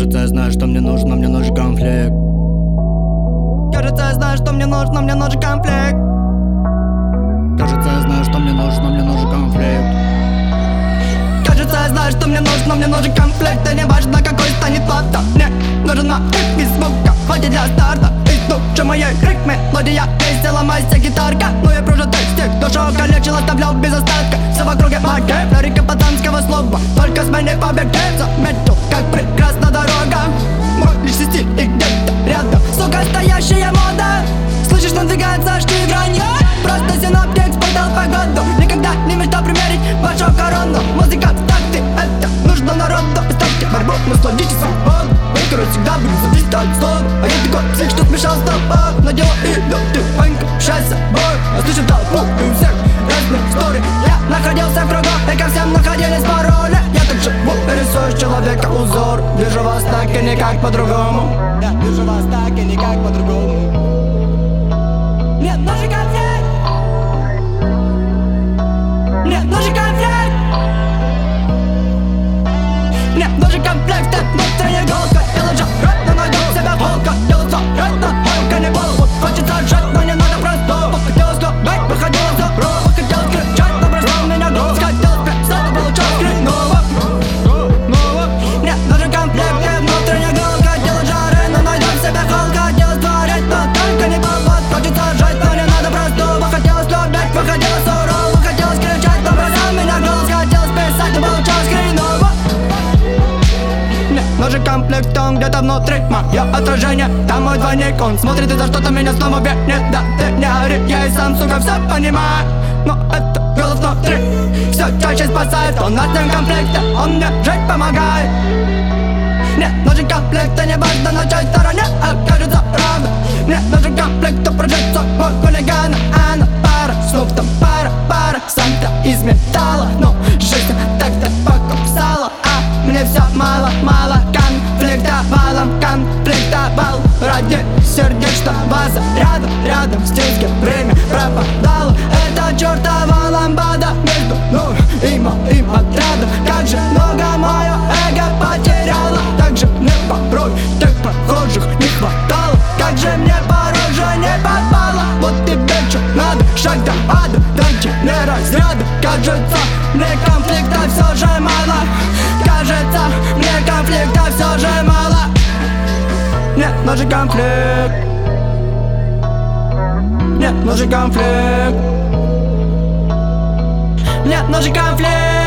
Кажется, я знаю, что мне нужен конфликт. Кажется, я знаю, что мне нужен конфликт. Кажется, я знаю, что мне нужен конфликт. Кажется, я знаю, что мне нужен конфликт. И не важно, какой станет фото. Мне нужен мотив из звука, хватит для старта. И лучше моей ритмы, мелодия весела, моя гитарка. Ну и прожитый стих, душу калечил, оставлял без остатка. Все в округе магия, лирика пацанского слова. Только с меня побег заметил, как прекрасна дорога. Мой личный стиль и где-то рядом, сука, стоящая мода. Слышишь, надвигается штиль гранью. Просто синоптик спутал погоду. Никогда не мечтал примерить вашу корону. Музыка в такте, это нужно народу. Ставьте борьбу, насладитесь свободу. Который всегда будет зависеть от слова. А я такой псих, что смешал с тобой. На дело иду, ты панька, счастье, бой. Я слышу толпу, и у всех разные истории. Я находился в кругу, и ко всем находились пароли. Я так живу, рисую с человека узор. Вижу вас так и никак по-другому. Я вижу вас так и никак по-другому. Мне нужен конфликт. Мне нужен конфликт. Мне нужен конфликт. Ты внутренняя голка. Я лежу, но найду себя волка. Я лицо, это волка не голову. Хочется жать, но не надо просто. Хотелось любить, выходило за рот. Хотелось кричать, но бросал меня голос. Хотелось писать, но получалось хреново. Мне нужен конфликт. Ты внутренняя голка. Делать жары, но найду себя холка. Хотелось творить, но только не повод. Хочется жать, но не надо простого. Хотелось любить, выходило сурово. Хотелось кричать, но бросал меня голос. Хотелось писать, но получалось хреново. Мне нужен комплект, он где-то внутри. Мое отражение, там мой двойник. Он смотрит и за что-то меня снова винит. Да ты не ори, я и сам, сука, все понимаю. Но это голос внутри все чаще спасает. Он от них конфликта, он мне жить помогает. Мне нужен комплект, и не важно, на чьей стороне окажется равно. Мне нужен комплект, кто прожить собой хулигана. Она пара, снуп там пара. Сам-то из металла, но жизнь так-то покусала. А мне все мало, конфликтовал ради сердечного заряда. Рядом с тем, время пропадало. Это чертова ламбада между мной и моим отрядом. Как же много мое эго потеряло. Так же мне порой так прохожих не хватало. Как же мне порой же не попало. Вот тебе что надо, шаг до ада. Дайте мне разряда. Кажется, мне конфликта все же мало. Кажется, мне конфликта все же мало. Мне нужен конфликт. Мне нужен конфликт. Мне нужен конфликт.